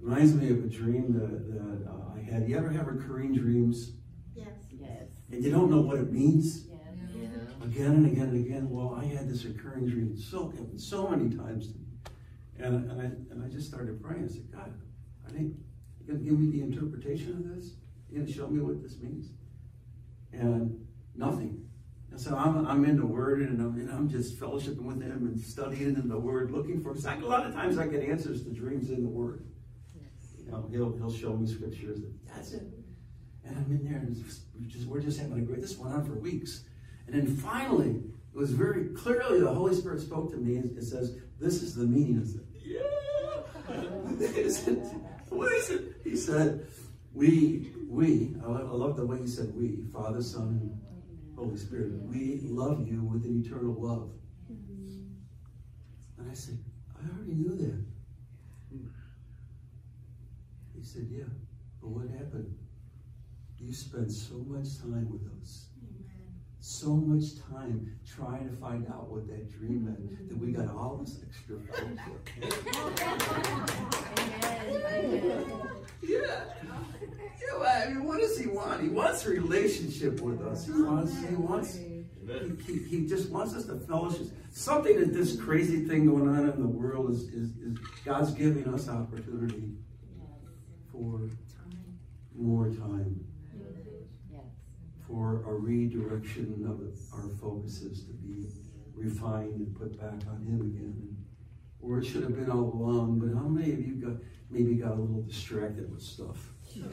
Reminds me of a dream that I had. You ever have recurring dreams? Yes. Yes. And you don't know what it means? Yes. Again and again and again. Well, I had this recurring dream so many times. And I just started praying. I said, God, I think you're going to give me the interpretation of this? You're going to show me what this means? And nothing. And so I'm in the Word, and I'm just fellowshipping with Him and studying in the Word, looking for. A lot of times I get answers to dreams in the Word. You know, He'll show me scriptures. That's it. And I'm in there, and we're just having a great. This went on for weeks, and then finally, it was very clearly the Holy Spirit spoke to me. It says, "This is the meaning." I said, "Yeah." What is it? He said, "We." I love the way he said "we." Father, Son, and Holy Spirit. We love you with an eternal love. And I said, I already knew that. He said, yeah, but what happened? You spent so much time with us. So much time trying to find out what that dream meant that we got all this extra fellowship. Yeah. I mean, what does he want? He wants a relationship with us. He just wants us to fellowship. Something that this crazy thing going on in the world is God's giving us opportunity for more time. For a redirection of our focuses to be refined and put back on Him again. Or it should have been all along, but how many of you maybe got a little distracted with stuff?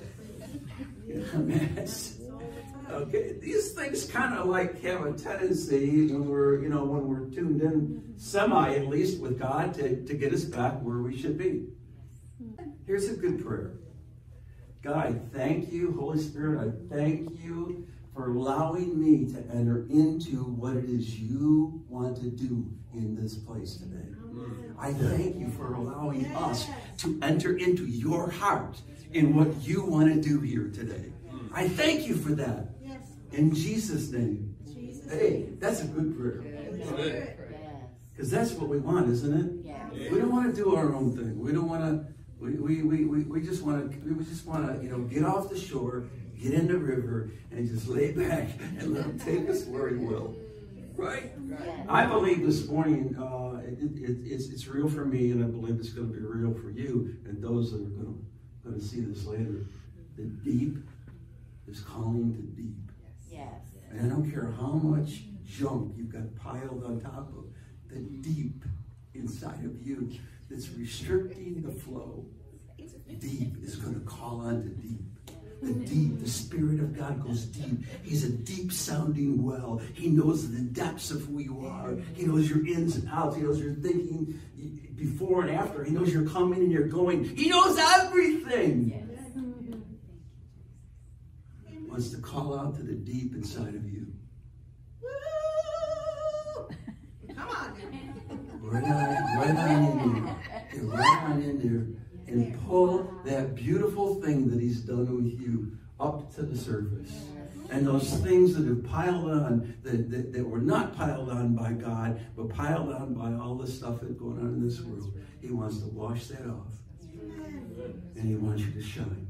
Okay, these things kind of like have a tendency when we're tuned in at least with God to get us back where we should be. Here's a good prayer. God, I thank you, Holy Spirit, I thank you for allowing me to enter into what it is you want to do in this place today. I thank you for allowing us to enter into your heart in what you want to do here today. I thank you for that. In Jesus' name. Hey, that's a good prayer. Because that's what we want, isn't it? We don't want to do our own thing. We don't want to. We just want to get off the shore, get in the river, and just lay back and let Him take us where He will. Right? I believe this morning it's real for me, and I believe it's going to be real for you and those that are going to see this later. The deep is calling to deep. Yes. And I don't care how much junk you've got piled on top of the deep inside of you that's restricting the flow. Deep is going to call on to deep. The deep, the Spirit of God goes deep. He's a deep sounding well. He knows the depths of who you are. He knows your ins and outs. He knows your thinking before and after. He knows you're coming and you're going. He knows everything. Yes. He wants to call out to the deep inside of you. Come on. Right on in there. And pull that beautiful thing that He's done with you up to the surface. And those things that have piled on, that were not piled on by God, but piled on by all the stuff that's going on in this world, He wants to wash that off. And He wants you to shine.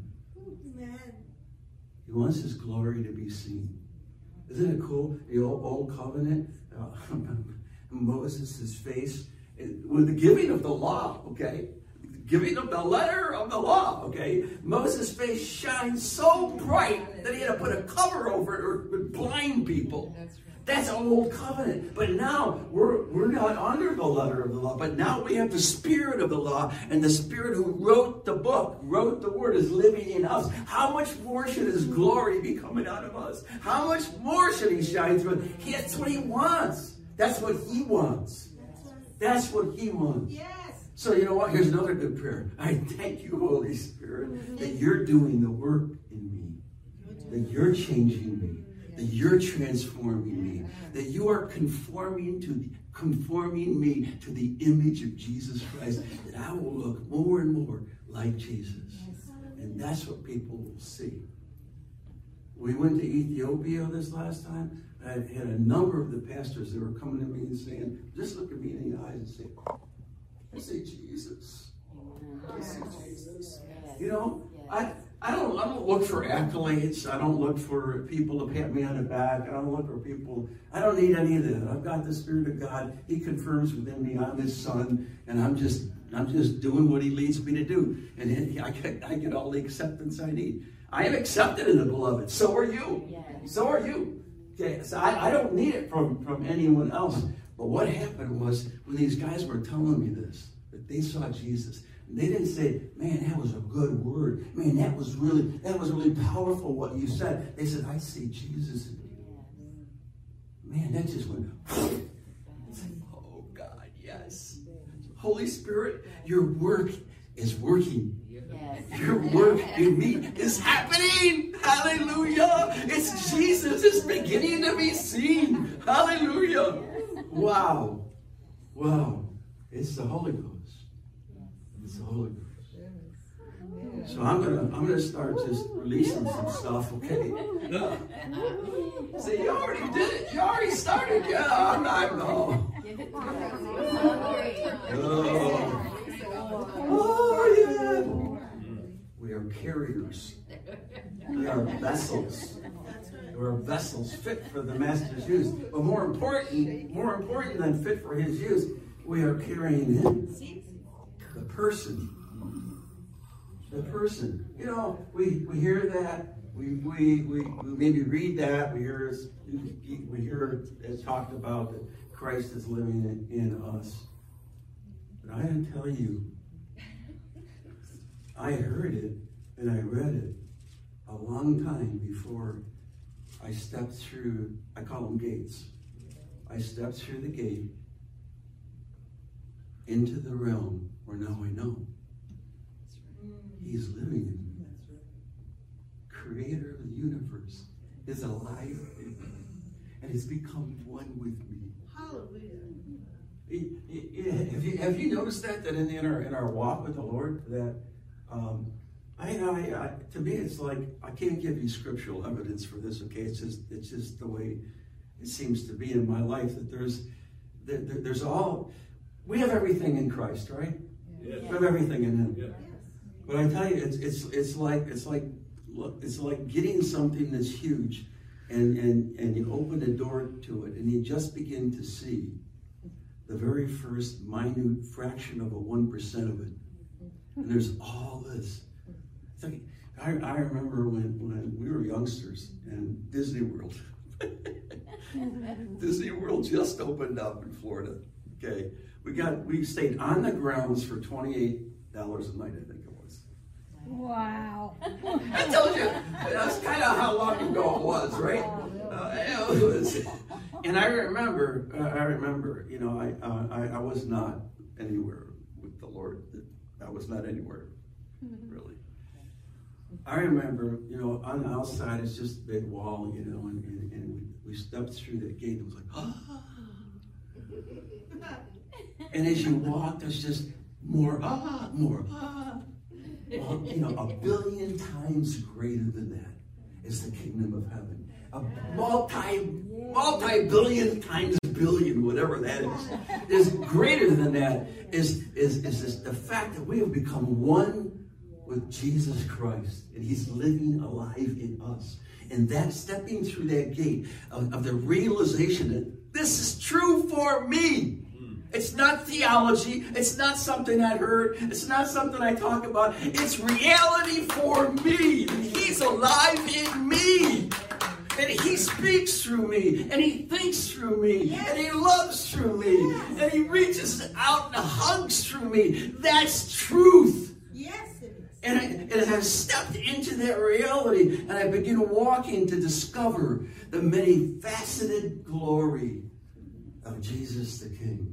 He wants His glory to be seen. Isn't it cool? The old covenant, Moses' face, with the giving of the law, okay? Giving of the letter of the law, okay? Moses' face shines so bright that he had to put a cover over it or blind people. That's old covenant. But now we're not under the letter of the law, but now we have the Spirit of the law, and the Spirit who wrote the book, wrote the word, is living in us. How much more should His glory be coming out of us? How much more should He shine through us? That's what He wants. That's what He wants. That's what He wants. So you know what? Here's another good prayer. I thank you, Holy Spirit, that you're doing the work in me, that you're changing me, that you're transforming me, that you are conforming me to the image of Jesus Christ, that I will look more and more like Jesus. And that's what people will see. We went to Ethiopia this last time. I had a number of the pastors that were coming to me and saying, just look at me in the eyes and say, I say Jesus. I say Jesus. You know, I don't look for accolades. I don't look for people to pat me on the back. I don't look for people. I don't need any of that. I've got the Spirit of God. He confirms within me I'm His son, and I'm just doing what He leads me to do, and I get all the acceptance I need. I am accepted in the Beloved. So are you. Yes. So are you. Okay, so I don't need it from anyone else. But what happened was when these guys were telling me this, that they saw Jesus. They didn't say, man, that was a good word. Man, that was really powerful what you said. They said, I see Jesus in you. Man, that just went, oh God, yes. Holy Spirit, your work is working. Yes. Your work in me is happening. Hallelujah. It's Jesus. It's beginning to be seen. Hallelujah. Wow. Wow. It's the Holy Ghost. It's the Holy Ghost. So I'm gonna start just releasing some stuff, okay? Say, you already did it. You already started. Yeah, I'm not. No. Oh, yeah. We are carriers. We are vessels. We're vessels fit for the Master's use. But more important than fit for His use, we are carrying Him. The person. The person. You know, we hear that. We maybe read that. We hear it talked about that Christ is living in us. But I can tell you, I heard it and I read it a long time before I stepped through, I call them gates. I stepped through the gate into the realm where now I know He's living in me. Creator of the universe is alive in me and has become one with me. Hallelujah. Have you noticed that in our walk with the Lord, that to me it's like I can't give you scriptural evidence for this. Okay, it's just the way it seems to be in my life, that there's all, we have everything in Christ, right? Yes. We have everything in Him. Yes. But I tell you, it's like getting something that's huge, and you open the door to it, and you just begin to see the very first minute fraction of a 1% of it, and there's all this. It's like, I remember when we were youngsters and Disney World. Disney World just opened up in Florida. Okay, we stayed on the grounds for $28 a night, I think it was. Wow! I told you, that's kind of how long ago it was, right? It was, and I remember, you know, I was not anywhere with the Lord. I was not anywhere, really. I remember, you know, on the outside it's just a big wall, you know, and we stepped through that gate and it was like, ah. And as you walk, there's just more, more. Well, you know, 1 billion times greater than that is the kingdom of heaven. A multi-billion times billion, whatever that is greater than that is this, the fact that we have become one with Jesus Christ, and He's living alive in us. And that stepping through that gate of the realization that this is true for me. It's not theology. It's not something I heard. It's not something I talk about. It's reality for me. He's alive in me. And He speaks through me. And He thinks through me. And He loves through me. And He reaches out and hugs through me. That's truth. Yes, it is. And I've stepped into that reality. And I begin walking to discover the many faceted glory of Jesus the King.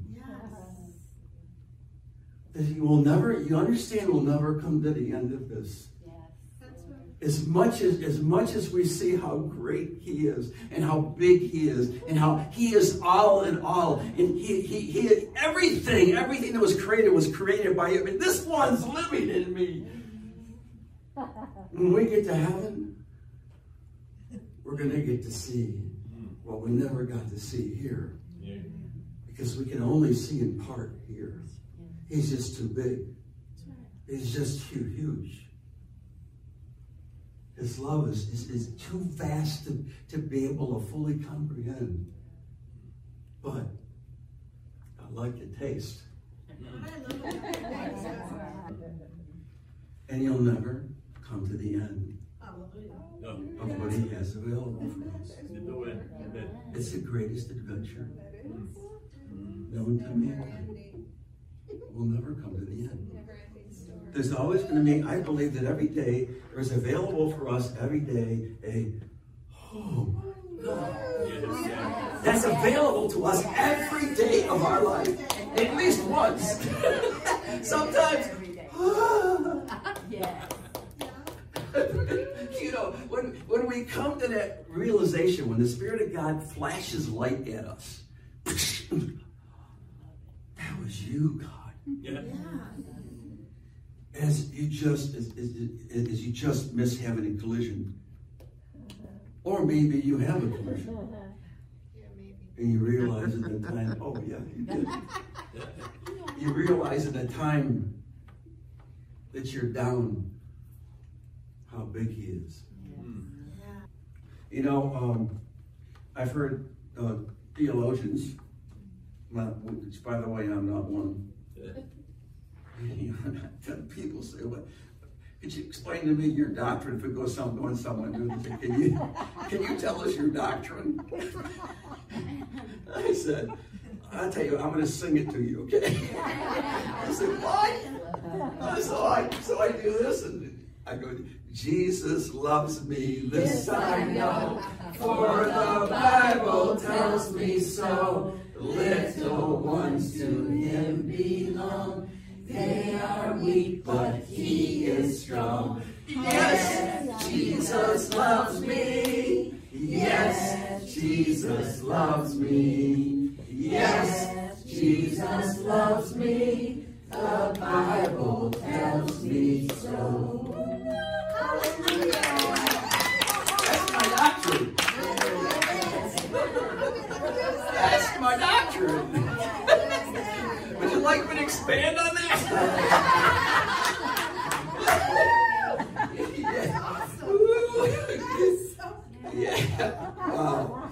That you understand, we'll never come to the end of this. As much as we see how great He is, and how big He is, and how He is all in all, and He everything that was created by Him, and this one's living in me. When we get to heaven, we're going to get to see what we never got to see here, because we can only see in part here. He's just too big. He's just too huge. His love is too vast to be able to fully comprehend. But I like the taste. And you'll never come to the end of what he has available for us. It's the greatest adventure known to mankind. We'll never come to the end. There's always going to be, I believe that every day, there's available for us every day a home. That's available to us every day of our life. At least once. Sometimes. You know, when we come to that realization, when the Spirit of God flashes light at us, that was you, God. Yeah. As you just miss having a collision. Or maybe you have a collision. And you realize at the time, oh yeah, you did. You realize at the time that you're down, how big he is. You know, I've heard theologians, which by the way, I'm not one. People say, well, could you explain to me your doctrine? If it goes going somewhere, can you tell us your doctrine? I said, I'll tell you, I'm going to sing it to you, okay? I said, what? So I do this, and I go, Jesus loves me, this I know, for the Bible tells me so. Little ones to him belong. They are weak, but he is strong. Yes, Jesus loves me. Yes, Jesus loves me. Yes, Jesus loves me. The Bible tells me so. That's my doctrine. That's my doctrine. Would you like me to expand on that? Yeah. Wow.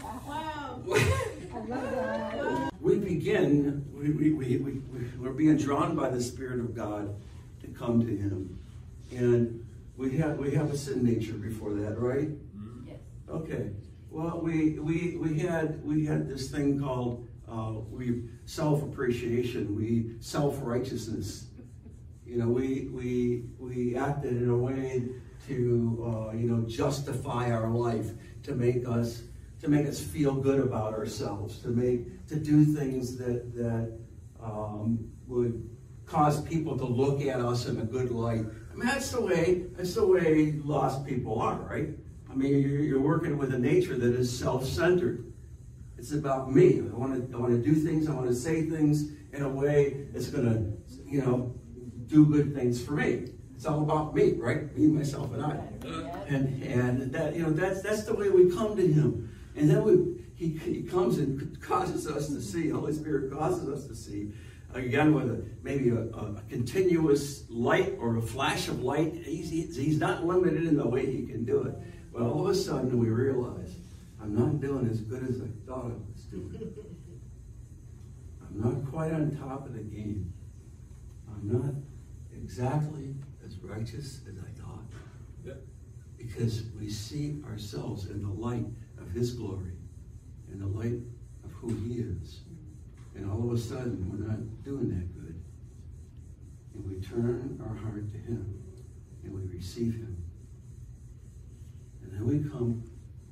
We begin, we're being drawn by the Spirit of God to come to him. And we have a sin nature before that, right? Yes. Okay. Well, we had this thing called self-appreciation, self-righteousness. You know, we acted in a way to justify our life, to make us feel good about ourselves, to do things that would cause people to look at us in a good light. I mean, that's the way lost people are, right? I mean, you're working with a nature that is self-centered. It's about me. I want to do things. I want to say things in a way that's going to, do good things for me. It's all about me, right? Me, myself, and I. And that that's the way we come to him. And then he comes and causes us to see. The Holy Spirit causes us to see. Again, with maybe a continuous light or a flash of light. He's not limited in the way he can do it. But all of a sudden we realize, I'm not doing as good as I thought I was doing. I'm not quite on top of the game. I'm not exactly as righteous as I thought. Yeah. Because we see ourselves in the light of his glory, in the light of who he is. And all of a sudden, we're not doing that good. And we turn our heart to him, and we receive him. And then we come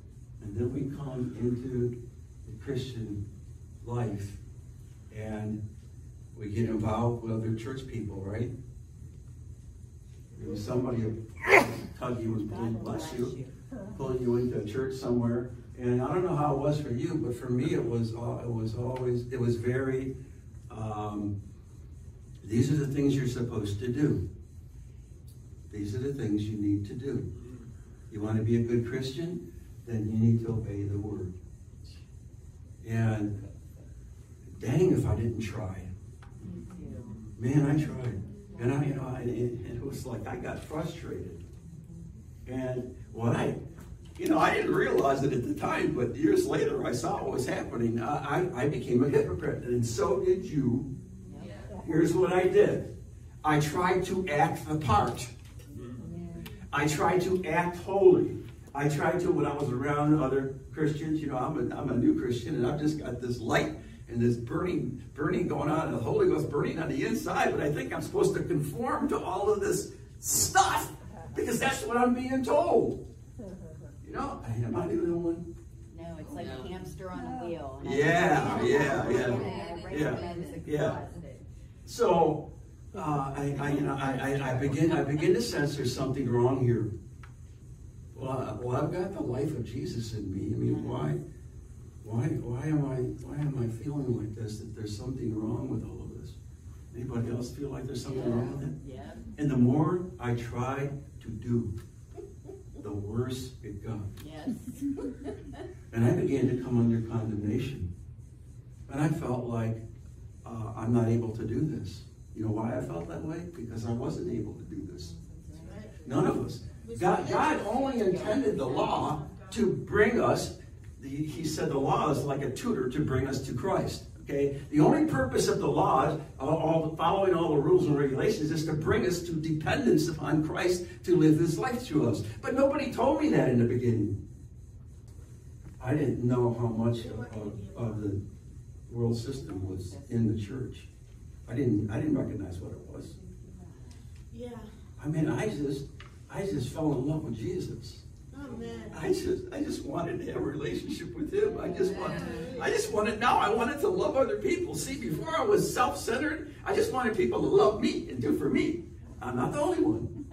into the Christian life, and we get involved with other church people, right? Somebody will tug you and bless you, pulling you into a church somewhere. And I don't know how it was for you, but for me it was very, these are the things you're supposed to do. These are the things you need to do. You want to be a good Christian? Then you need to obey the word. And dang if I didn't try. Man, I tried. And it was like I got frustrated. And what I didn't realize it at the time, but years later I saw what was happening. I became a hypocrite, and so did you. Here's what I did. I tried to act the part. I tried to act holy. I tried to, when I was around other Christians, I'm a new Christian, and I've just got this light and this burning going on, and the Holy Ghost burning on the inside, but I think I'm supposed to conform to all of this stuff because that's what I'm being told. Am I the only one? No, it's like a hamster on a wheel. Yeah. So I begin to sense there's something wrong here. Well, I've got the life of Jesus in me. I mean, why am I feeling like this? That there's something wrong with all of this? Anybody else feel like there's something wrong with it? Yeah. And the more I tried to do, the worse it got. Yes. And I began to come under condemnation. And I felt like I'm not able to do this. You know why I felt that way? Because I wasn't able to do this. None of us. God only intended the law to bring us, he said the law is like a tutor to bring us to Christ. Okay? The only purpose of the law, following all the rules and regulations, is to bring us to dependence upon Christ to live this life through us. But nobody told me that in the beginning. I didn't know how much of the world system was in the church. I didn't recognize what it was. Yeah. I mean, I just fell in love with Jesus. Oh man. I just wanted to have a relationship with him. I wanted to love other people. See, before I was self-centered, I just wanted people to love me and do for me. I'm not the only one.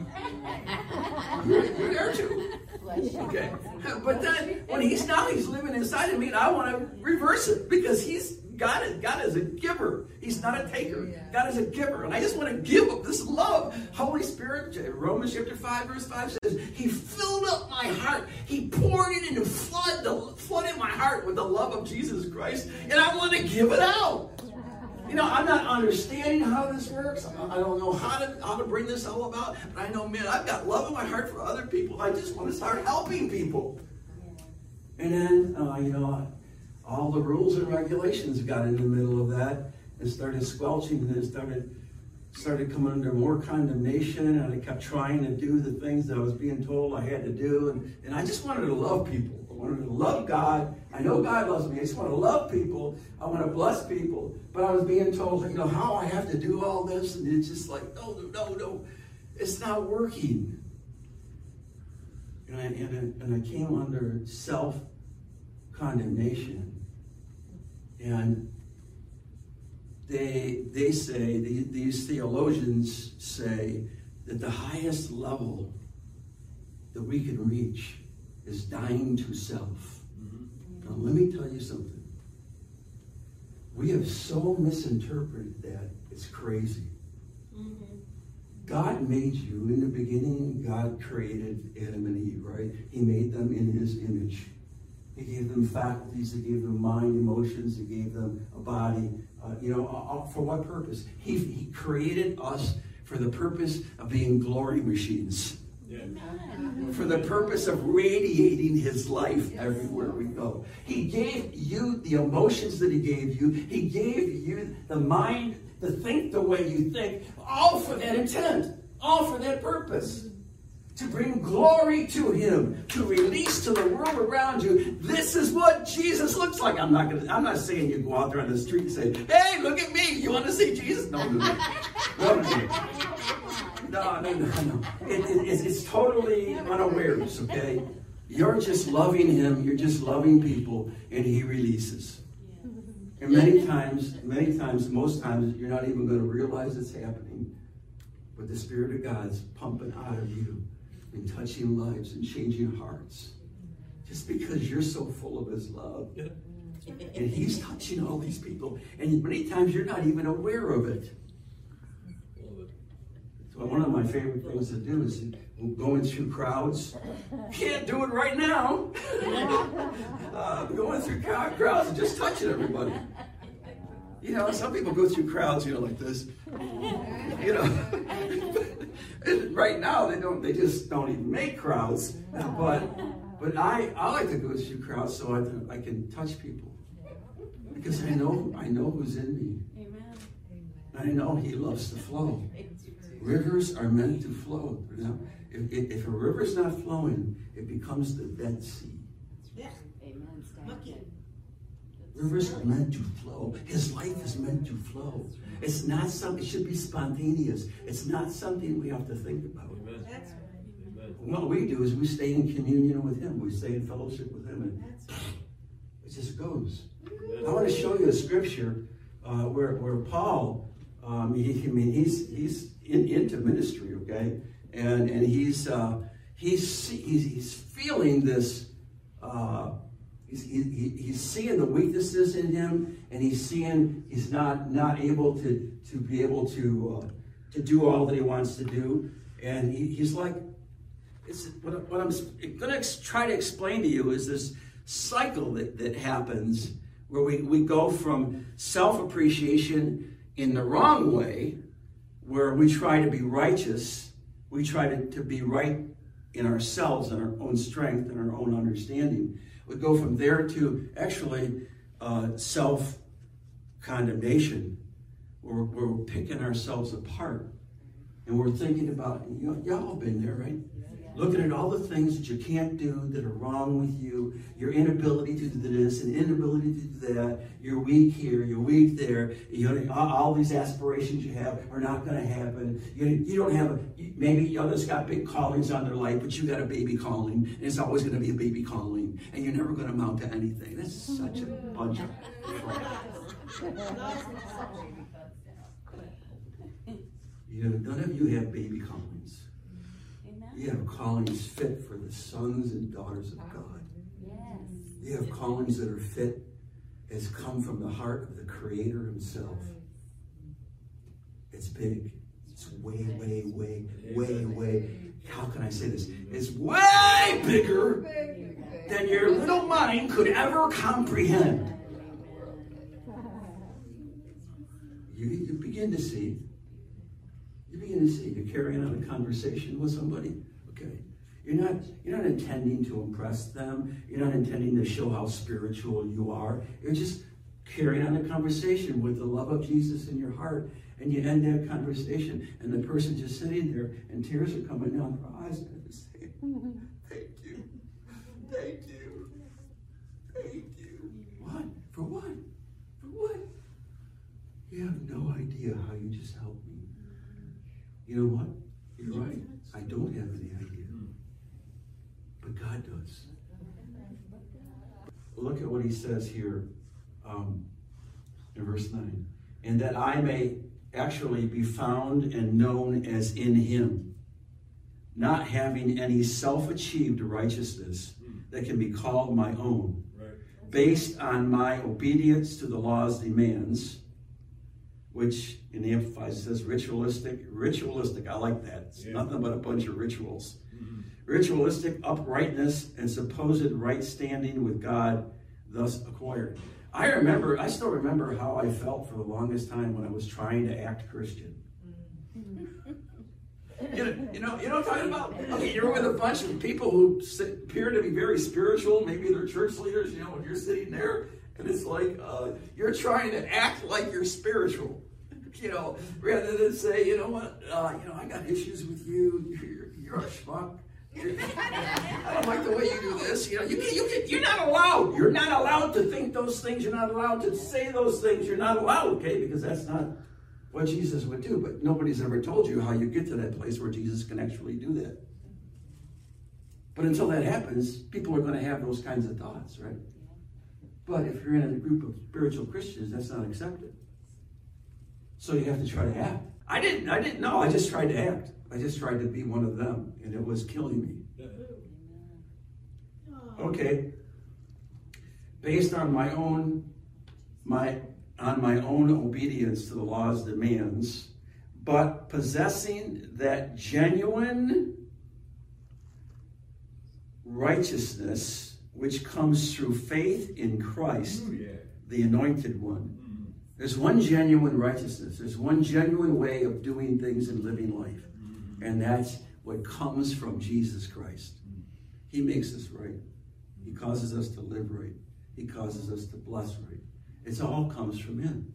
You're there too. Okay. But then when he's living inside of me, and I want to reverse it because God is a giver. He's not a taker. God is a giver. And I just want to give up this love. Holy Spirit, Romans chapter 5, verse 5 says, he filled up my heart. He poured it into flooded my heart with the love of Jesus Christ. And I want to give it out. I'm not understanding how this works. I don't know how to bring this all about. But I know, man, I've got love in my heart for other people. I just want to start helping people. And then, all the rules and regulations got in the middle of that and started squelching, and it started coming under more condemnation, and I kept trying to do the things that I was being told I had to do, and I just wanted to love people. I wanted to love God. I know God loves me. I just want to love people. I want to bless people. But I was being told, how I have to do all this, and it's just like, no, it's not working. And I came under self-condemnation. And they say, these theologians say, that the highest level that we can reach is dying to self. Now, let me tell you something. We have so misinterpreted that, it's crazy. God made you. In the beginning, God created Adam and Eve, right? He made them in his image. He gave them faculties, he gave them mind, emotions, he gave them a body. For what purpose? He created us for the purpose of being glory machines. Yeah. For the purpose of radiating his life everywhere we go. He gave you the emotions that he gave you. He gave you the mind to think the way you think. All for that intent. All for that purpose. To bring glory to him, to release to the world around you. This is what Jesus looks like. I'm not saying you go out there on the street and say, hey, look at me. You want to see Jesus? No. It's totally unawares, okay? You're just loving him. You're just loving people, and he releases. And many times, most times, you're not even going to realize it's happening. But the Spirit of God's pumping out of you and touching lives and changing hearts. Just because you're so full of his love. Yeah. And he's touching all these people. And many times you're not even aware of it. So one of my favorite things to do is going through crowds. Can't do it right now. Going through crowds and just touching everybody. Some people go through crowds, like this. Right now, they just don't even make crowds. But I like to go through crowds so I can touch people. Because I know who's in me. Amen. I know he loves to flow. Rivers are meant to flow. Now, if a river's not flowing, it becomes the Dead Sea. Yeah. Amen. Mucky. Rivers are meant to flow. His life is meant to flow. It's not something, it should be spontaneous. It's not something we have to think about. That's right. What we do is we stay in communion with him. We stay in fellowship with him. And it just goes. I want to show you a scripture where Paul, he's into ministry, okay? And he's feeling this, he's seeing the weaknesses in him, and he's seeing he's not able to be able to do all that he wants to do. And he's like, what I'm going to try to explain to you is this cycle that happens where we go from self-appreciation in the wrong way, where we try to be righteous, we try to be right in ourselves and our own strength and our own understanding. We go from there to actually self-condemnation, where we're picking ourselves apart. And we're thinking about, y'all been there, right? Looking at all the things that you can't do that are wrong with you, your inability to do this and inability to do that, you're weak here, you're weak there, all these aspirations you have are not going to happen. You don't have, maybe others got big callings on their life, but you got a baby calling, and it's always going to be a baby calling, and you're never going to amount to anything. That's such a bunch of crap. None of you have baby callings. You have callings fit for the sons and daughters of God. Yes. You have callings that are fit as come from the heart of the Creator himself. It's big. It's way, how can I say this? It's way bigger than your little mind could ever comprehend. You begin to see. You're carrying on a conversation with somebody. Okay. You're not intending to impress them. You're not intending to show how spiritual you are. You're just carrying on a conversation with the love of Jesus in your heart. And you end that conversation, and the person just sitting there, and tears are coming down their eyes, and they're just saying, thank you. What? For what? You have no idea how you just helped me. You know what? You're right. I don't have any idea. But God does. Look at what he says here in verse 9. And that I may actually be found and known as in him, not having any self-achieved righteousness that can be called my own, based on my obedience to the law's demands, which in the Amplified says ritualistic. I like that. It's nothing but a bunch of rituals. Ritualistic uprightness and supposed right standing with God thus acquired. I still remember how I felt for the longest time when I was trying to act Christian. You know what I'm talking about? Okay, you're with a bunch of people who appear to be very spiritual. Maybe they're church leaders, and you're sitting there, and it's like you're trying to act like you're spiritual. Rather than say, I got issues with you. You're a schmuck. I don't like the way you do this. You're not allowed. You're not allowed to think those things. You're not allowed to say those things. You're not allowed, okay? Because that's not what Jesus would do. But nobody's ever told you how you get to that place where Jesus can actually do that. But until that happens, people are going to have those kinds of thoughts, right? But if you're in a group of spiritual Christians, that's not accepted. So you have to try to act. I didn't know. I just tried to act. I just tried to be one of them, and it was killing me. Okay. Based on my own obedience to the law's demands, but possessing that genuine righteousness which comes through faith in Christ, the Anointed One. There's one genuine righteousness. There's one genuine way of doing things and living life. And that's what comes from Jesus Christ. He makes us right. He causes us to live right. He causes us to bless right. It all comes from him.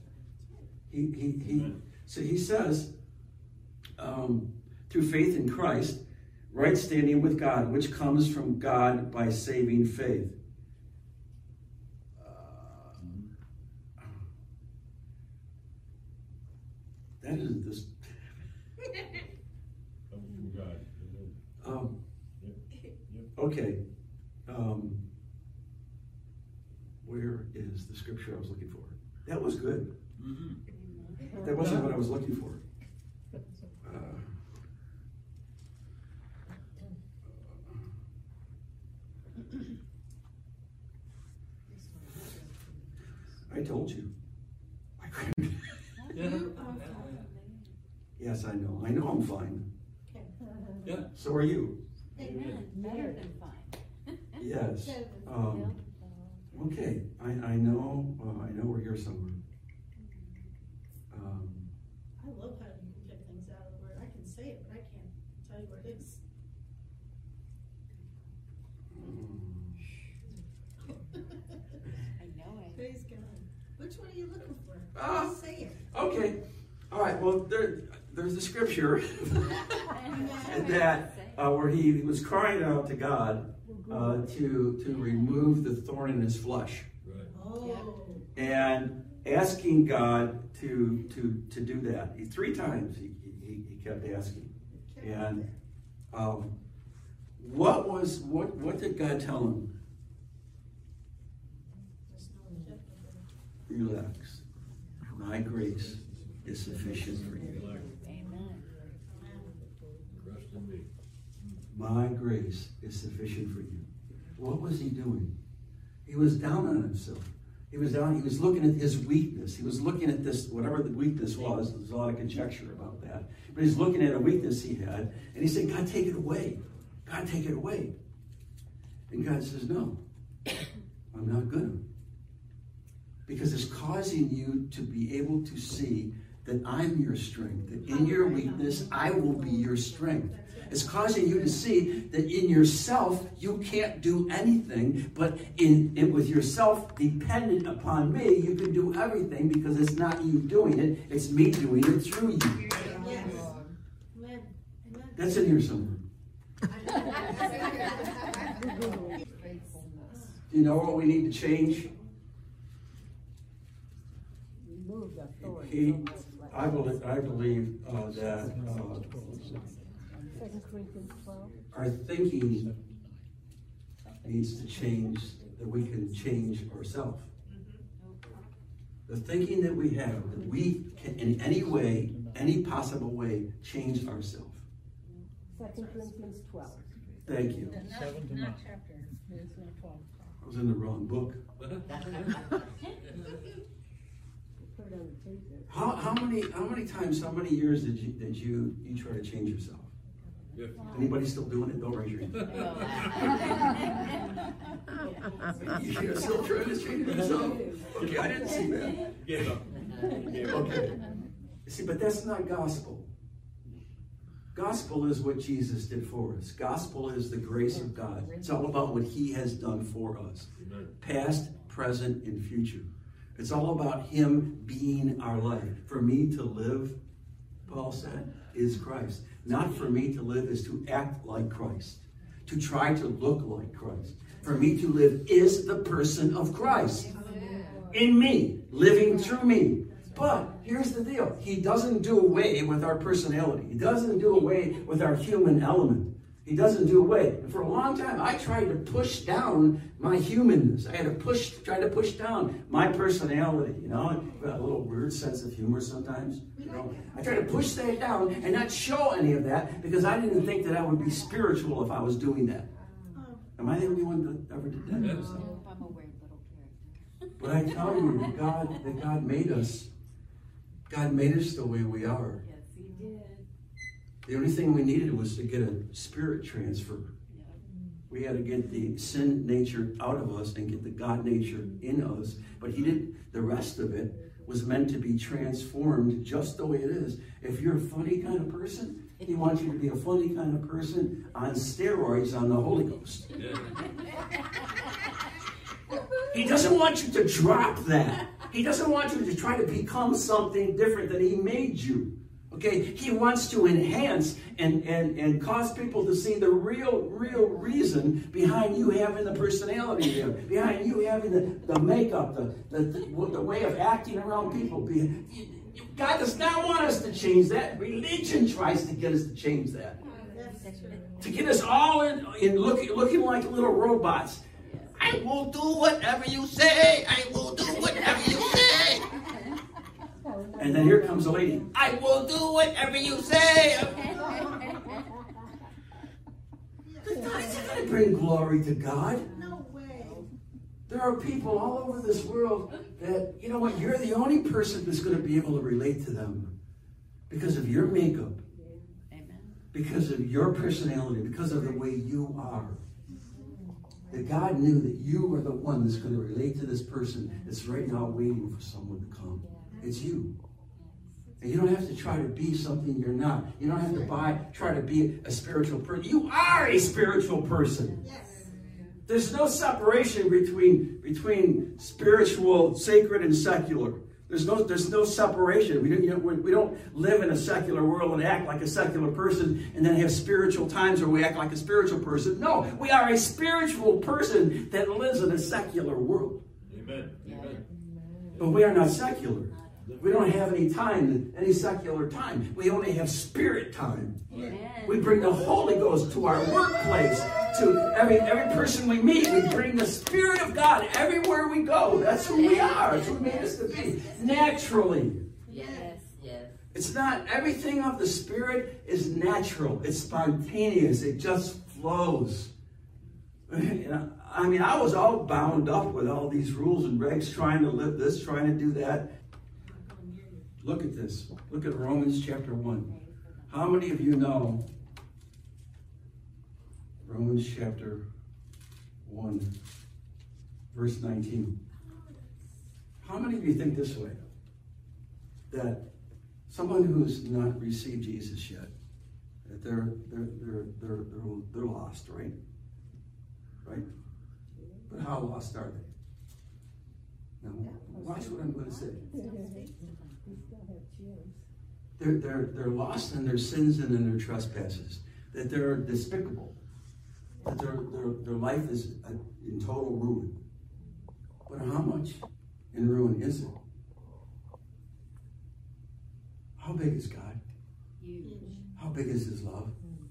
So he says, through faith in Christ, right standing with God, which comes from God by saving faith. That isn't this. Okay. Where is the scripture I was looking for? That was good. That wasn't what I was looking for. I told you. I couldn't. Yes, I know. I know I'm fine. Yeah. So are you. Amen. Better than fine. Yes. Okay. I know we're here somewhere. I love how you can get things out of the word. I can say it, but I can't tell you what it is. I know it. Praise God. Which one are you looking for? Ah. Say it. Okay. All right. Well, there's a scripture that where he was crying out to God to remove the thorn in his flesh, Oh. and asking God to do that. 3 times he kept asking. And what did God tell him? Relax. My grace is sufficient for you. Amen. My grace is sufficient for you. What was he doing? He was down on himself. He was looking at his weakness. He was looking at this, whatever the weakness was. There's a lot of conjecture about that. But he's looking at a weakness he had, and he said, God, take it away. God, take it away. And God says, no, I'm not going to. Because it's causing you to be able to see that I'm your strength, that in your weakness, I will be your strength. It's causing you to see that in yourself, you can't do anything, but with yourself dependent upon me, you can do everything, because it's not you doing it, it's me doing it through you. Yes. Amen. That's in here somewhere. Do you know what we need to change? I believe that our thinking needs to change, that we can change ourselves. The thinking that we have, that we can in any way, any possible way, change ourselves. 2 Corinthians 12. Thank you. Not chapter. It's not 12. I was in the wrong book. How many times, how many years did you try to change yourself? Yeah. Anybody still doing it? Don't raise your hand. You're still trying to change yourself? Okay, I didn't see that. Gave up. Okay. See, but that's not gospel. Gospel is what Jesus did for us. Gospel is the grace of God. It's all about what he has done for us. Amen. Past, present, and future. It's all about him being our life. For me to live, Paul said, is Christ. Not for me to live is to act like Christ. To try to look like Christ. For me to live is the person of Christ. In me, living through me. But here's the deal. He doesn't do away with our personality. He doesn't do away with our human element. He doesn't do away. And for a long time, I tried to push down my humanness. I had to try to push down my personality. You know, I've got a little weird sense of humor sometimes. You know, I tried to push that down and not show any of that, because I didn't think that I would be spiritual if I was doing that. Am I the only one that ever did that? Yeah. I'm a weird little character. But I tell you that God made us. God made us the way we are. Yes, he did. The only thing we needed was to get a spirit transfer. We had to get the sin nature out of us and get the God nature in us. But he did the rest of it was meant to be transformed just the way it is. If you're a funny kind of person, He wants you to be a funny kind of person on steroids on the Holy Ghost. Yeah. He doesn't want you to drop that. He doesn't want you to try to become something different than he made you. Okay? He wants to enhance and cause people to see the real reason behind you having the personality you have, behind you having the makeup, the way of acting around people. God does not want us to change that. Religion tries to get us to change that. To get us all in looking like little robots. I will do whatever you say. I will do whatever you say. And then here comes a lady. I will do whatever you say. Is that going to bring glory to God? No way. There are people all over this world that, you know what, you're the only person that's going to be able to relate to them because of your makeup, because of your personality, because of the way you are. That God knew that you are the one that's going to relate to this person that's right now waiting for someone to come. It's you. And you don't have to try to be something you're not. You don't have to try to be a spiritual person. You are a spiritual person. Yes. There's no separation between spiritual, sacred, and secular. There's no separation. We don't live in a secular world and act like a secular person and then have spiritual times where we act like a spiritual person. No, we are a spiritual person that lives in a secular world. Amen. Amen. But we are not secular. We don't have any secular time. We only have spirit time. Amen. We bring the Holy Ghost to our workplace, to every person we meet. We bring the Spirit of God everywhere we go. That's who we are. That's who He made us to be. Naturally. Yes, yes. It's not, everything of the Spirit is natural. It's spontaneous. It just flows. I mean, I was all bound up with all these rules and regs, trying to live this, trying to do that. Look at this. Look at Romans chapter 1. How many of you know Romans chapter 1, verse 19? How many of you think this way? That someone who's not received Jesus yet, that they're lost, right? Right? But how lost are they? Now, watch what I'm going to say. They're lost in their sins and in their trespasses. That they're despicable. That their life is in total ruin. But how much in ruin is it? How big is God? Huge. How big is His love?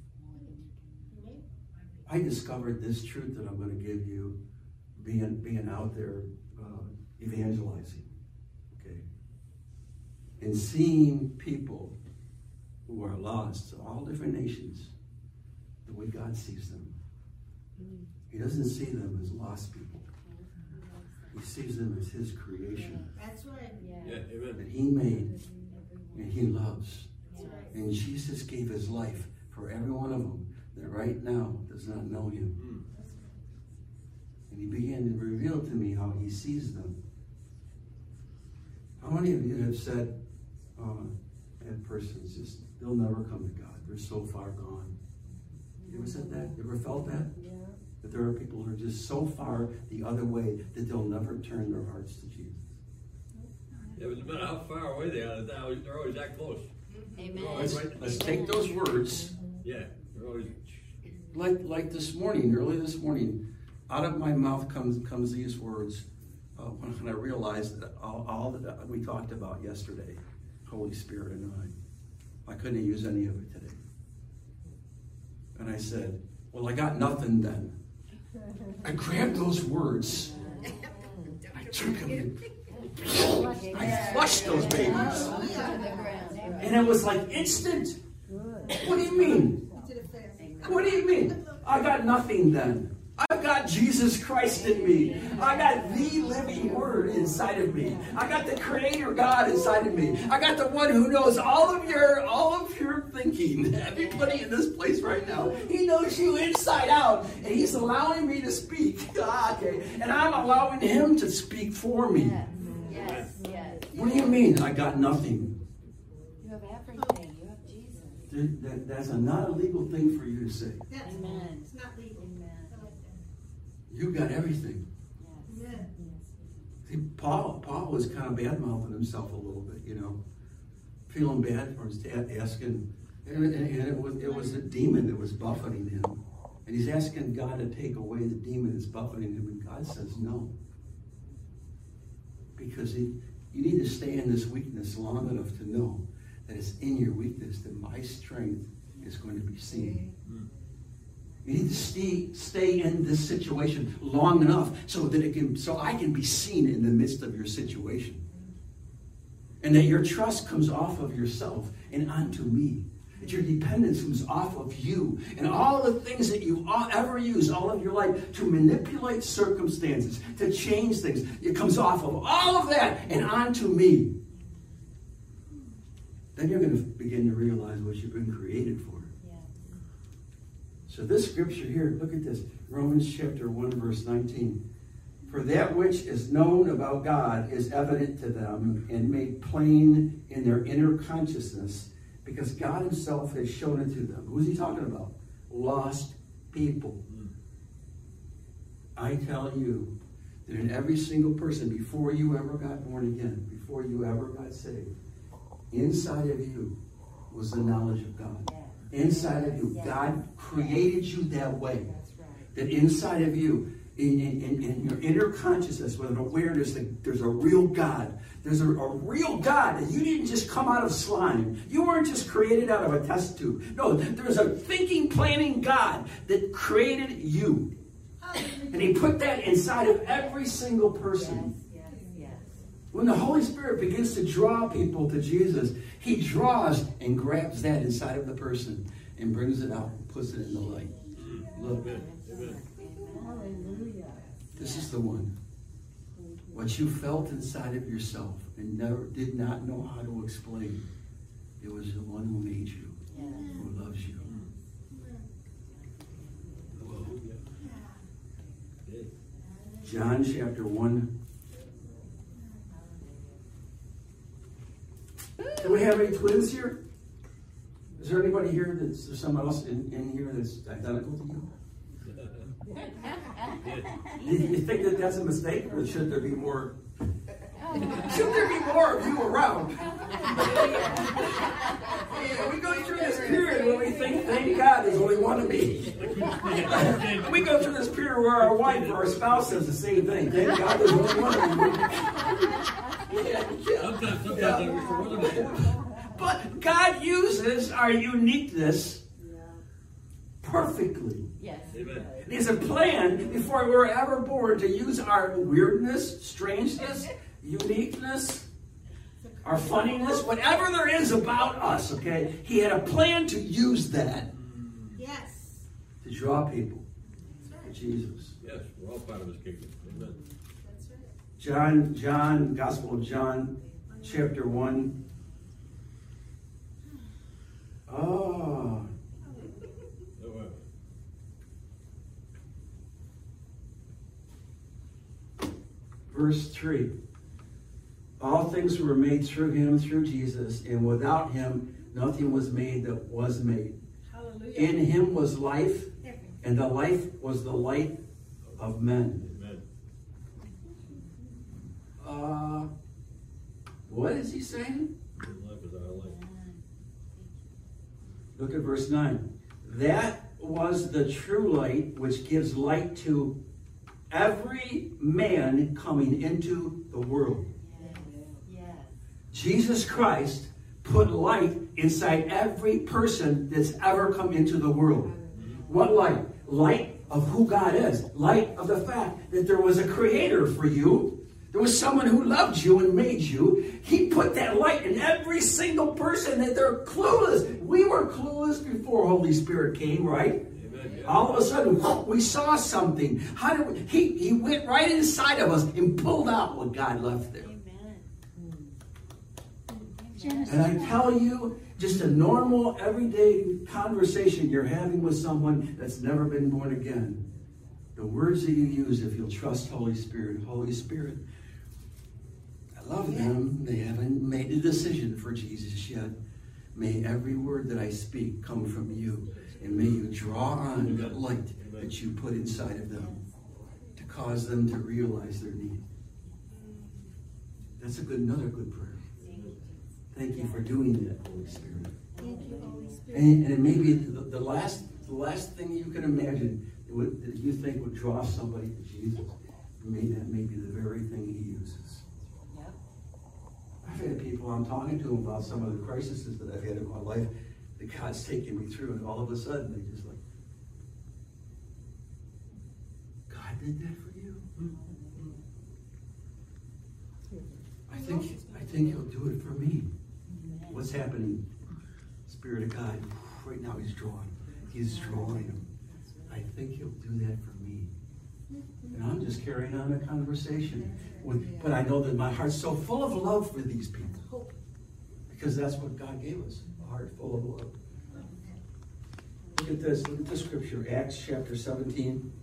I discovered this truth that I'm going to give you being out there evangelizing. Okay? And seeing people who are lost, all different nations, the way God sees them. He doesn't see them as lost people. He sees them as His creation. That's right. Yeah, amen. That He made and He loves. That's right. And Jesus gave His life for every one of them that right now does not know Him. And He began to reveal to me how He sees them. How many of you have said, that person's just, they'll never come to God. They're so far gone. You ever said that? You ever felt that? Yeah. That there are people who are just so far the other way that they'll never turn their hearts to Jesus. Yeah, but no matter how far away they are, they're always that close. Amen. Let's take those words, Yeah, they're always. like this morning, early this morning, out of my mouth comes these words when I realized that all that we talked about yesterday, Holy Spirit and I couldn't use any of it today. And I said, well, I got nothing then. I grabbed those words. I took them. I flushed those babies. And it was like instant. What do you mean? You did it fast. What do you mean? I got nothing then. I've got Jesus Christ in me. I got the living Word inside of me. I got the Creator God inside of me. I got the one who knows all of your thinking. Everybody in this place right now, He knows you inside out, and He's allowing me to speak. Okay, and I'm allowing Him to speak for me. Yes, yes. What do you mean? I got nothing. You have everything. You have Jesus. That's not a legal thing for you to say. That's, Amen. it's not legal. Amen. I like that. You got everything. Yes. Amen. See, Paul was kind of bad-mouthing himself a little bit, feeling bad for his dad, asking, and it was a demon that was buffeting him. And he's asking God to take away the demon that's buffeting him, and God says no. Because you need to stay in this weakness long enough to know that it's in your weakness that my strength is going to be seen. You need to stay in this situation long enough so I can be seen in the midst of your situation. And that your trust comes off of yourself and onto me. That your dependence comes off of you. And all the things that you ever use all of your life to manipulate circumstances, to change things, it comes off of all of that and onto me. Then you're going to begin to realize what you've been created for. So this scripture here, look at this. Romans chapter 1, verse 19. For that which is known about God is evident to them and made plain in their inner consciousness, because God himself has shown it to them. Who's he talking about? Lost people. I tell you that in every single person, before you ever got born again, before you ever got saved, inside of you was the knowledge of God. Inside of you, God created you that way. That inside of you, in your inner consciousness, with an awareness that there's a real God. There's a real God, that you didn't just come out of slime. You weren't just created out of a test tube. No, there's a thinking, planning God that created you. And he put that inside of every single person. When the Holy Spirit begins to draw people to Jesus, he draws and grabs that inside of the person and brings it out and puts it in the light. Look. Hallelujah. This is the one. What you felt inside of yourself and did not know how to explain. It was the one who made you, who loves you. John chapter 1. Do we have any twins here? Is there anybody here there's someone else in here that's identical to you? Do you think that that's a mistake, or should there be more? Should there be more of you around? We go through this period where we think, thank God, there's only one of me. We go through this period where our wife or our spouse says the same thing. Thank God, there's only one of you. But God uses our uniqueness perfectly. Yes. Amen. He has a plan before we were ever born to use our weirdness, strangeness, uniqueness, our funniness, whatever there is about us, okay? He had a plan to use that Yes. to draw people to Jesus. Yes, we're all part of his kingdom. Amen. That's right. John, Gospel of John, chapter 1. Oh. Verse 3. All things were made through him, through Jesus, and without him nothing was made that was made. Hallelujah. In him was life, and the life was the light of men. Amen. What is he saying? Life is our life. Look at verse 9. That was the true light which gives light to every man coming into the world. Yes. Jesus Christ put light inside every person that's ever come into the world. What light? Light of who God is. Light of the fact that there was a creator for you. There was someone who loved you and made you. He put that light in every single person that they're clueless. We were clueless before Holy Spirit came, right? Amen. Yeah. All of a sudden, we saw something. How did we, he went right inside of us and pulled out what God left there. And I tell you, just a normal, everyday conversation you're having with someone that's never been born again. The words that you use, if you'll trust Holy Spirit, I love them. They haven't made a decision for Jesus yet. May every word that I speak come from you. And may you draw on the light that you put inside of them to cause them to realize their need. That's another good prayer. Thank you for doing that, Holy Spirit. Thank you, Holy Spirit. And maybe the last thing you can imagine that you think would draw somebody to Jesus, that may be the very thing he uses. Yep. I've had people, I'm talking to them about some of the crises that I've had in my life that God's taken me through, and all of a sudden they just like, God did that for you? I think he'll do it for me. What's happening? Spirit of God, right now he's drawing. He's drawing them. I think he'll do that for me. And I'm just carrying on a conversation. But I know that my heart's so full of love for these people. Because that's what God gave us, a heart full of love. Look at this scripture, Acts chapter 17.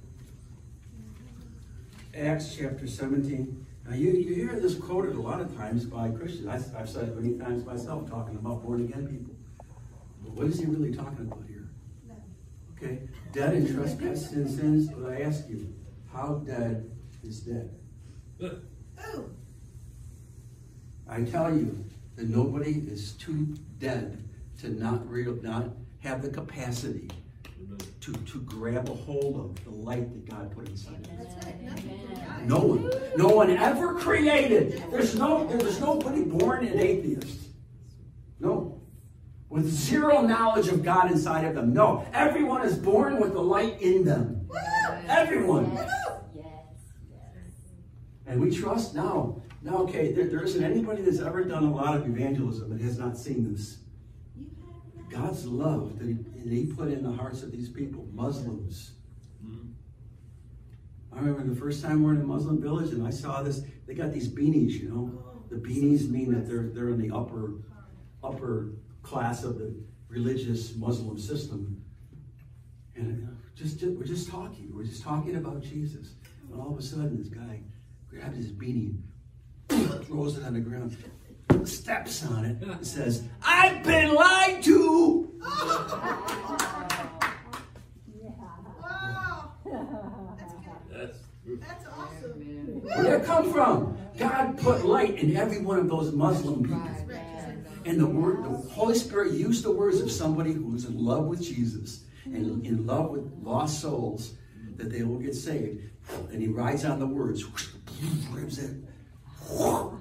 Acts chapter 17. Now you hear this quoted a lot of times by Christians. I've said it many times myself, talking about born again people. But what is he really talking about here? Okay, dead in trespasses and sins. But I ask you, how dead is dead? Oh, I tell you that nobody is too dead to not have the capacity to grab a hold of the light that God put inside of us. that's right. Nothing from God. No one ever created. There's nobody born an atheist. No. With zero knowledge of God inside of them. No. Everyone is born with the light in them. Everyone. Yes. And we trust now. Now, okay, there isn't anybody that's ever done a lot of evangelism that has not seen this. God's love that he put in the hearts of these people, Muslims. I remember the first time we were in a Muslim village and I saw this. They got these beanies, you know. The beanies mean that they're in the upper class of the religious Muslim system. And we're just talking. We're just talking about Jesus. And all of a sudden, this guy grabs his beanie, throws it on the ground, steps on it, and says, "I've been lied to!" Wow. That's awesome. Where'd that come from? God put light in every one of those Muslim people. And the Holy Spirit used the words of somebody who's in love with Jesus and in love with lost souls, that they will get saved. And he rides on the words. Grabs it. reality.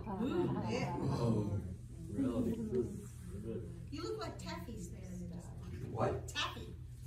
You look like Taffy's there. What? Taffy.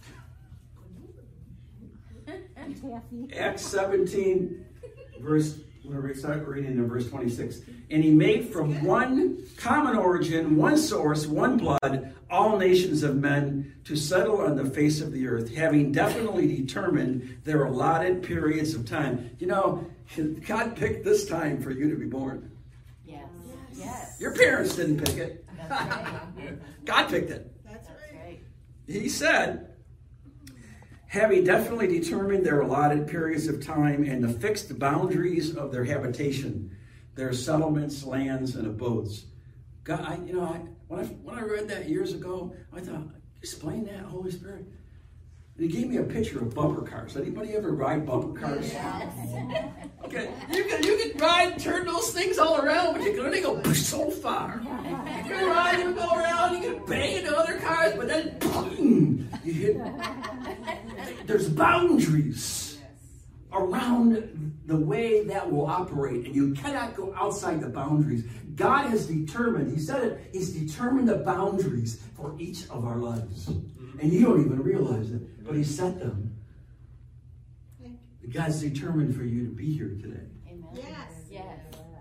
Acts 17, verse, we're start reading in verse 26. And he made from one common origin, one source, one blood, all nations of men to settle on the face of the earth, having definitely determined their allotted periods of time. You know, God picked this time for you to be born. Yes. Your parents didn't pick it. That's right. God picked it. That's right. He said, having definitely determined their allotted periods of time and the fixed boundaries of their habitation, their settlements, lands, and abodes. God, when I read that years ago, I thought, explain that, Holy Spirit. And he gave me a picture of bumper cars. Anybody ever ride bumper cars? Yes. Okay, you can ride, turn those things all around, but you can only go so far. You can ride and go around, you can bang into other cars, but then boom, you hit. There's boundaries around the way that will operate, and you cannot go outside the boundaries. God has determined, he said it, he's determined the boundaries for each of our lives. And you don't even realize it, but he set them. God's determined for you to be here today. Amen. Yes.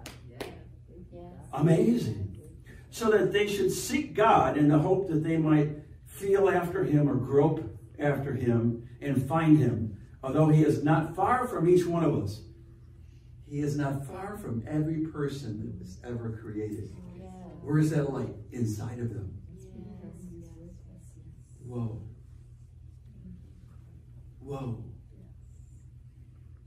Amazing. So that they should seek God in the hope that they might feel after him or grope after him and find him. Although he is not far from each one of us. He is not far from every person that was ever created. Where is that light? Inside of them. Whoa. Whoa.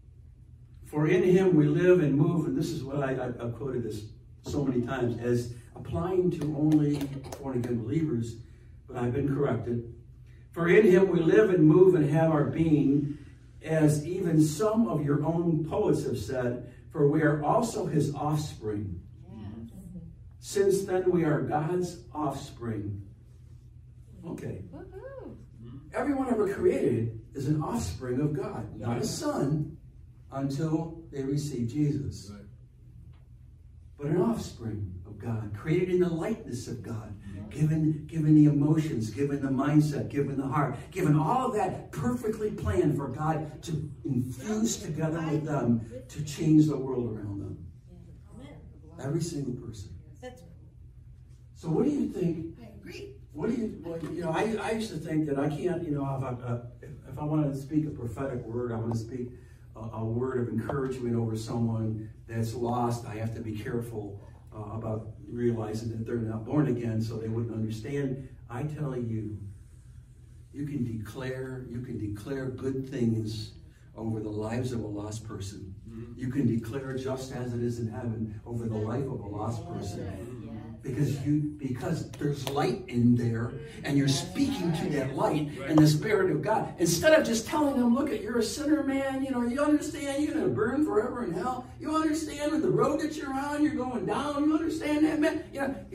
For in him we live and move, and this is what I've quoted this so many times, as applying to only born-again believers, but I've been corrected. For in him we live and move and have our being, as even some of your own poets have said, for we are also his offspring. Since then we are God's offspring. Okay. Woohoo. Everyone ever created is an offspring of God, not a son, until they receive Jesus. Right. But an offspring of God, created in the likeness of God, given the emotions, given the mindset, given the heart, given all of that perfectly planned for God to infuse together with them to change the world around them. Amen. Every single person. That's, So what do you think? I agree. What do you, I used to think that I can't, if I want to speak a prophetic word, I want to speak a word of encouragement over someone that's lost. I have to be careful about realizing that they're not born again so they wouldn't understand. I tell you, you can declare good things over the lives of a lost person. You can declare just as it is in heaven over the life of a lost person. Because there's light in there, and you're speaking to that light and the Spirit of God. Instead of just telling them, look, you're a sinner, man, you understand you're going to burn forever in hell. You understand the road that you're on, you're going down. You understand that, man?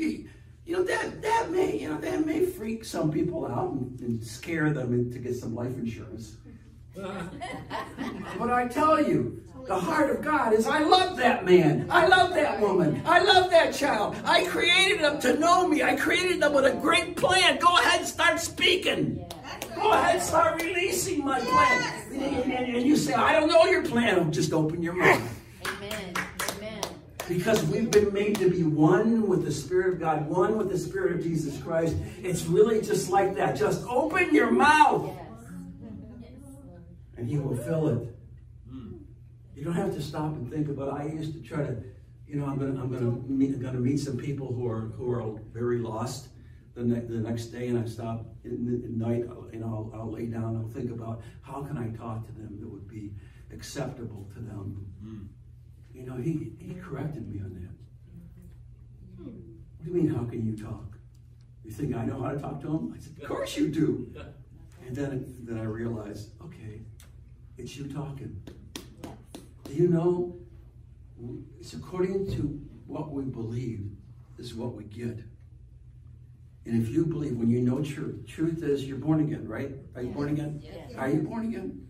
That may freak some people out and scare them to get some life insurance. But I tell you, the heart of God is, I love that man. I love that woman. I love that child. I created them to know me. I created them with a great plan. Go ahead and start speaking. Go ahead and start releasing my plan. And you say, I don't know your plan. Just open your mouth. Amen. Amen. Because we've been made to be one with the Spirit of God, one with the Spirit of Jesus Christ. It's really just like that. Just open your mouth. And he will fill it. You don't have to stop and think about it. I used to try to, I'm gonna meet some people who are very lost the next day, and I stop at night, I'll lay down, I'll think about how can I talk to them that would be acceptable to them. He corrected me on that. What do you mean, how can you talk? You think I know how to talk to them? I said, of course you do. And then I realized, okay, it's you talking. Do you know, it's according to what we believe is what we get. And if you believe, when you know truth is you're born again, right? Are you born again? Yes. Are you born again?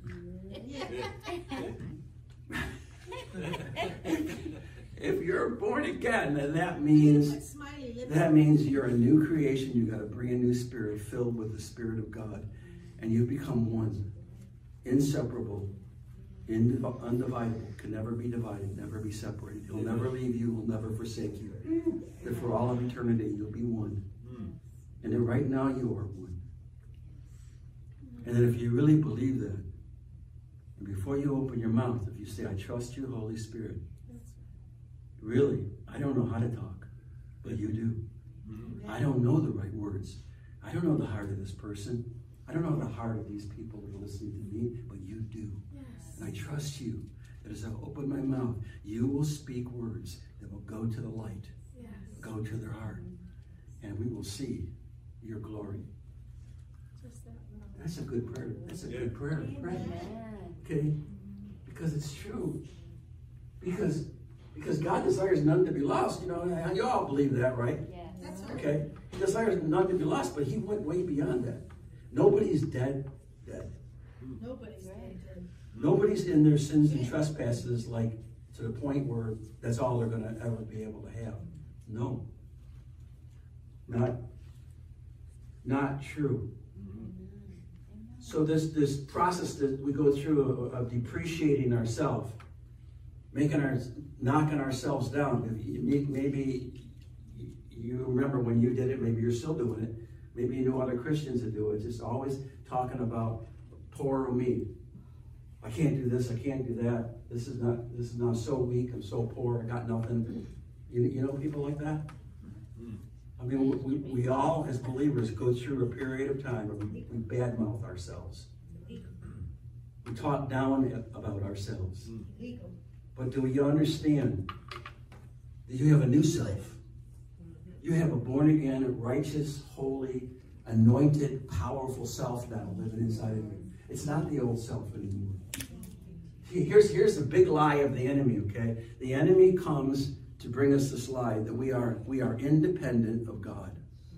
If you're born again, then that means you're a new creation. You've got a brand new spirit filled with the Spirit of God. And you've become one, inseparable, undividable, can never be divided, never be separated. He'll never leave you, he'll never forsake you. That for all of eternity, you'll be one. And then right now, you are one. And then if you really believe that, and before you open your mouth, if you say, I trust you, Holy Spirit, really, I don't know how to talk, but you do. I don't know the right words. I don't know the heart of this person. I don't know the heart of these people that are listening to me, but you do. And I trust you that as I open my mouth, you will speak words that will go to the light, go to their heart, and we will see your glory. That's a good prayer. That's a good prayer. Right? Okay? Because it's true. Because God desires none to be lost. You all believe that, right? Yes. Okay? He desires none to be lost, but he went way beyond that. Nobody's dead. Nobody's dead. Nobody's in their sins and trespasses to the point where that's all they're going to ever be able to have. No. Not true. So this process that we go through of depreciating ourselves, knocking ourselves down. Maybe you remember when you did it, maybe you're still doing it. Maybe you know other Christians that do it. Just always talking about poor me. I can't do this, I can't do that. This is not so weak, I'm so poor, I got nothing. You know people like that? I mean, we all as believers go through a period of time where we badmouth ourselves. We talk down about ourselves. But do you understand that you have a new self? You have a born-again, righteous, holy, anointed, powerful self now living inside of you. It's not the old self anymore. Here's the big lie of the enemy, okay? The enemy comes to bring us this lie that we are independent of God.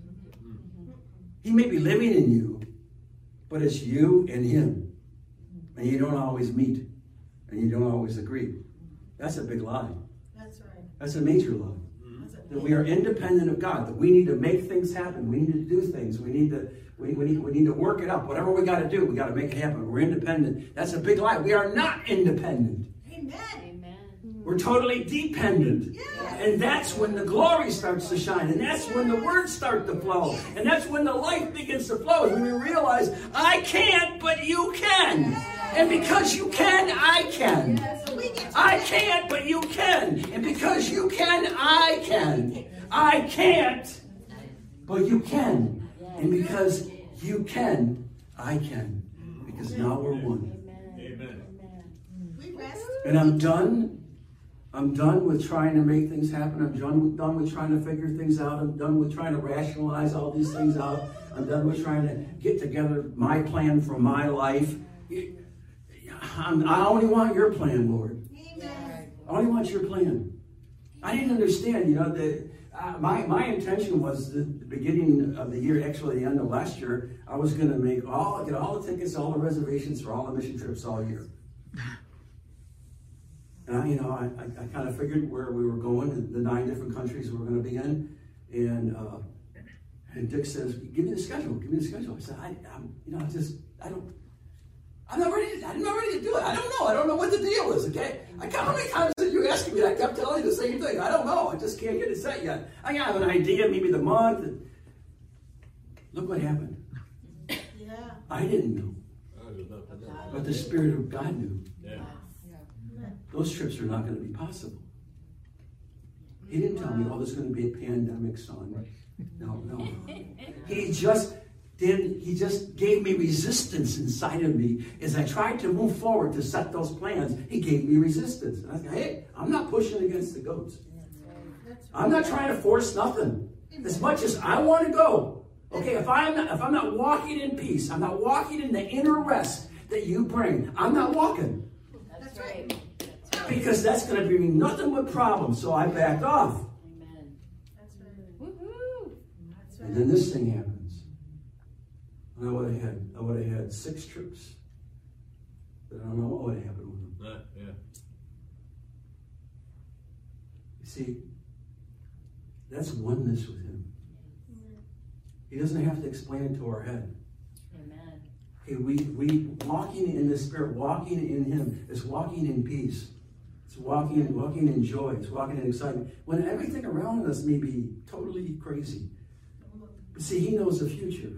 He may be living in you, but it's you and him. And you don't always meet. And you don't always agree. That's a big lie. That's right. That's a major lie. That we are independent of God, that we need to make things happen. We need to do things. We need to work it up. Whatever we got to do, we got to make it happen. We're independent. That's a big lie. We are not independent. Amen. Amen. We're totally dependent. Yes. And that's when the glory starts to shine. And that's when the words start to flow. And that's when the life begins to flow. When we realize, I can't, but you can. And because you can, I can. I can't, but you can. And because you can, I can. I can't, but you can. And because you can, I can. Because now we're one. Amen. We rest. And I'm done. I'm done with trying to make things happen. I'm done with trying to figure things out. I'm done with trying to rationalize all these things out. I'm done with trying to get together my plan for my life. I only want your plan, Lord. Amen. I only want your plan. I didn't understand, that my intention was the beginning of the year, actually the end of last year, I was going to get all the tickets, all the reservations for all the mission trips all year. And I kind of figured where we were going, the 9 different countries we were going to be in, and Dick says, "Give me the schedule. Give me the schedule." I said, I'm not ready to do it. I don't know. I don't know what the deal is, okay? How many times did you ask me that? I kept telling you the same thing. I don't know. I just can't get it set yet. I have an idea, maybe the month. Look what happened. Yeah. I didn't know. But the Spirit of God knew. Yeah. Those trips are not going to be possible. He didn't tell me, there's going to be a pandemic, son. No. He just gave me resistance inside of me as I tried to move forward to set those plans. He gave me resistance. And I said, hey, I'm not pushing against the goats. I'm not trying to force nothing. As much as I want to go. Okay, if I'm not walking in peace, I'm not walking in the inner rest that you bring, I'm not walking. That's right. Because that's going to bring me nothing but problems. So I backed off. Amen. That's right. Woohoo! That's right. And then this thing happens. And I would have had 6 trips. But I don't know what would have happened with them. Yeah. You see, that's oneness with him. He doesn't have to explain it to our head. Amen. Okay, we walking in the Spirit, walking in him, is walking in peace. It's walking in joy. It's walking in excitement. When everything around us may be totally crazy. But see, he knows the future.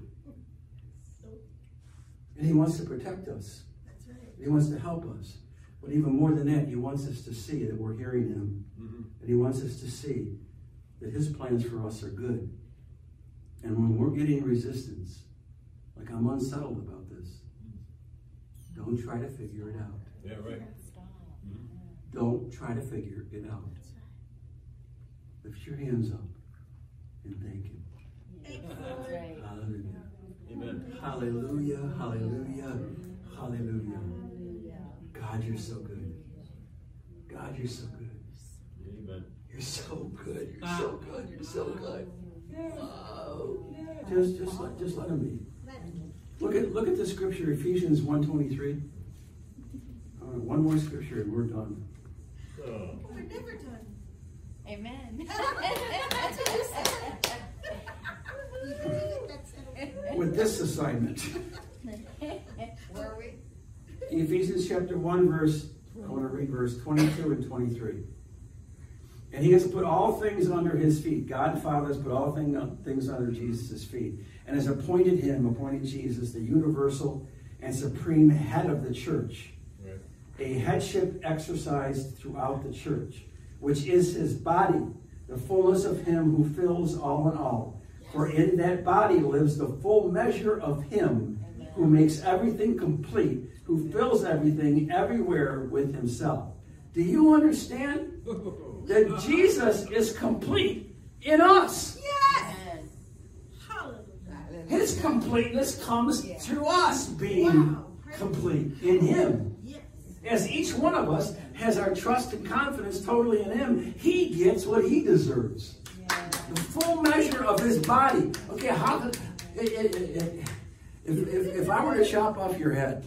And he wants to protect us. That's right. He wants to help us. But even more than that, he wants us to see that we're hearing him. Mm-hmm. And he wants us to see that his plans for us are good. And when we're getting resistance, like I'm unsettled about this, don't try to figure it out. Yeah, right. Stop. Don't try to figure it out. Lift your hands up and thank him. That's right. Hallelujah. Amen. Hallelujah. Hallelujah. Hallelujah. God, you're so good. God, you're so good. Amen. You're so good. You're so good. You're so good. Wow. Just let him be. Look at the scripture, Ephesians 1:23. One more scripture and we're done. We're never done. Amen. That's what you said. You believe that's it. With this assignment, Were we? Ephesians chapter 1, I want to read verse 22 and 23. And he has put all things under his feet. God the Father has put all things under Jesus' feet. And has appointed Jesus, the universal and supreme head of the church. Right. A headship exercised throughout the church, which is his body, the fullness of him who fills all in all. For in that body lives the full measure of him who makes everything complete, who fills everything everywhere with himself. Do you understand that Jesus is complete in us? Yes. his completeness comes through us being complete in him. Yes. As each one of us has our trust and confidence totally in him, he gets what he deserves. The full measure of his body. Okay, how could, if I were to chop off your head,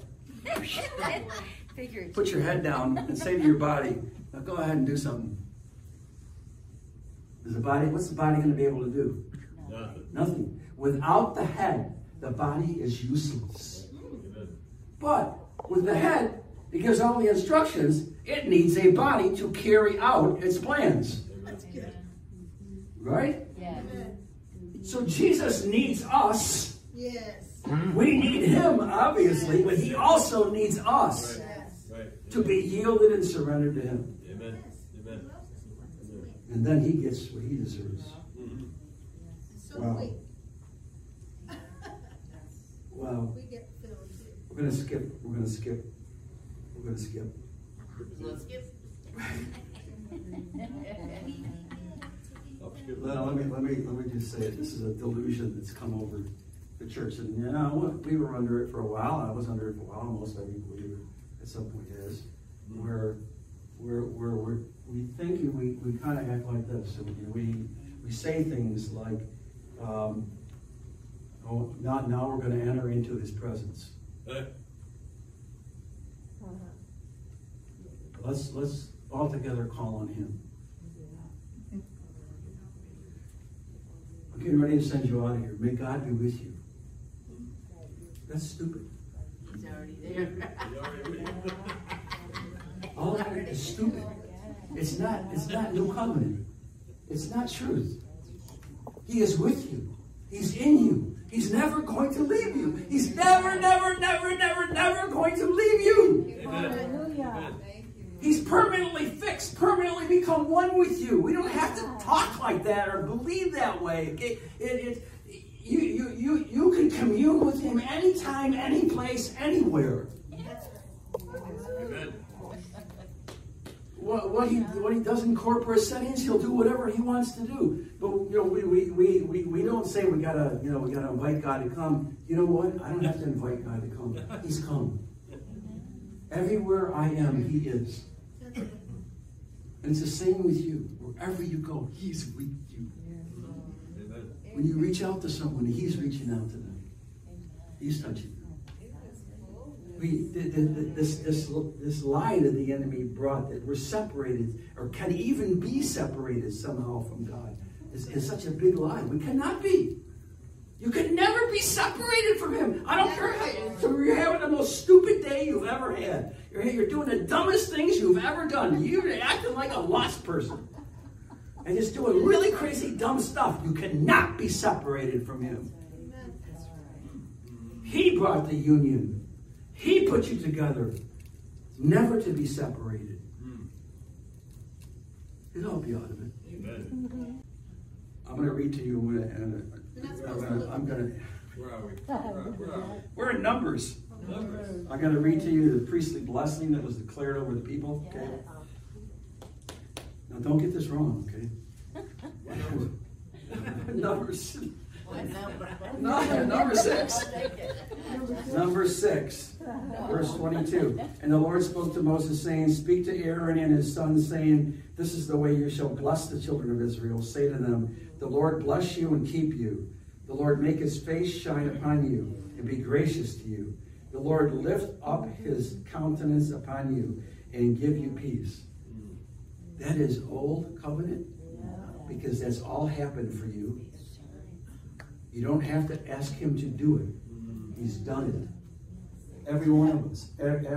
put your head down and say to your body, now go ahead and do something. What's the body going to be able to do? Nothing. Nothing. Without the head, the body is useless. But with the head, it gives all the instructions. It needs a body to carry out its plans. That's good. Right? Yeah. So Jesus needs us. Yes. We need him, obviously, but he also needs us Yes. Right. to be yielded and surrendered to him. Amen. Amen. And then he gets what he deserves. Mhm. So Wow. we, Wow. we get filled too. We're going to skip. We're going to skip. We're going to skip. Let's skip. Well, let me just say it. This is a delusion that's come over the church. And you know, we were under it for a while. I was under it for a while. Most every believer at some point is. Where we think we kind of act like this. We say things like, oh, now we're going to enter into his presence. Let's all together call on him. I'm getting ready to send you out of here. May God be with you. That's stupid. He's already there. All that is stupid. It's not new covenant. It's not truth. He is with you. He's in you. He's never going to leave you. He's never going to leave you. Hallelujah. He's permanently fixed, permanently become one with you. We don't have to talk like that or believe that way. Okay? You can commune with him anytime, any place, anywhere. Amen. What he does in corporate settings, he'll do whatever he wants to do. But you know, we don't say we gotta invite God to come. You know what? I don't have to invite God to come. He's come. Everywhere I am, he is. And it's the same with you. Wherever you go, he's with you. Amen. When you reach out to someone, he's reaching out to them. He's touching them. This lie that the enemy brought, that we're separated or can even be separated somehow from God, is such a big lie. We cannot be. You can never be separated from him. I don't care how you're having the most stupid day you've ever had. You're doing the dumbest things you've ever done. You're acting like a lost person. And just doing really crazy, dumb stuff. You cannot be separated from him. He brought the union. He put you together. Never to be separated. It'll help you out of it. Amen. I'm going to read to you, and Where are we? we're in Numbers. Numbers. I'm going to read to you the priestly blessing that was declared over the people. Okay. Now, don't get this wrong, okay? Numbers. Number 6. Number 6, verse 22. And the Lord spoke to Moses, saying, Speak to Aaron and his sons, saying, This is the way you shall bless the children of Israel. Say to them, The Lord bless you and keep you. The Lord make his face shine upon you and be gracious to you. The Lord lift up his countenance upon you and give you peace. That is old covenant, because that's all happened for you. You don't have to ask him to do it. He's done it. Every one of us.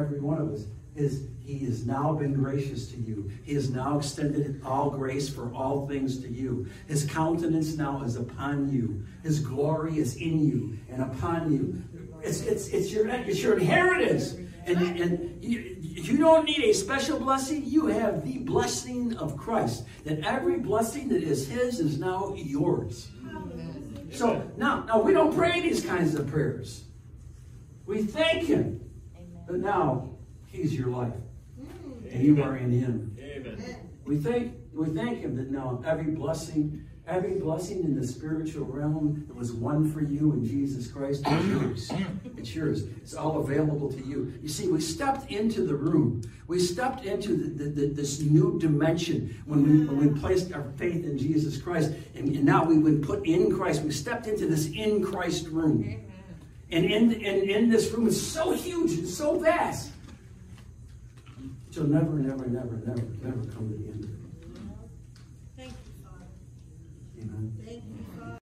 He has now been gracious to you. He has now extended all grace for all things to you. His countenance now is upon you. His glory is in you and upon you. It's your inheritance. And you don't need a special blessing. You have the blessing of Christ. That every blessing that is his is now yours. So now we don't pray these kinds of prayers. We thank him. But now he's your life. And you are in him. Amen. We thank him that now every blessing, Every blessing in the spiritual realm that was won for you in Jesus Christ is yours. It's yours. It's all available to you. You see, we stepped into the room. We stepped into this new dimension when we placed our faith in Jesus Christ. And now we've been put in Christ. We stepped into this in Christ room. And in this room is so huge and so vast. You'll never, never, never, never, never come to the end of it. Thank you, Father. Amen. Thank you.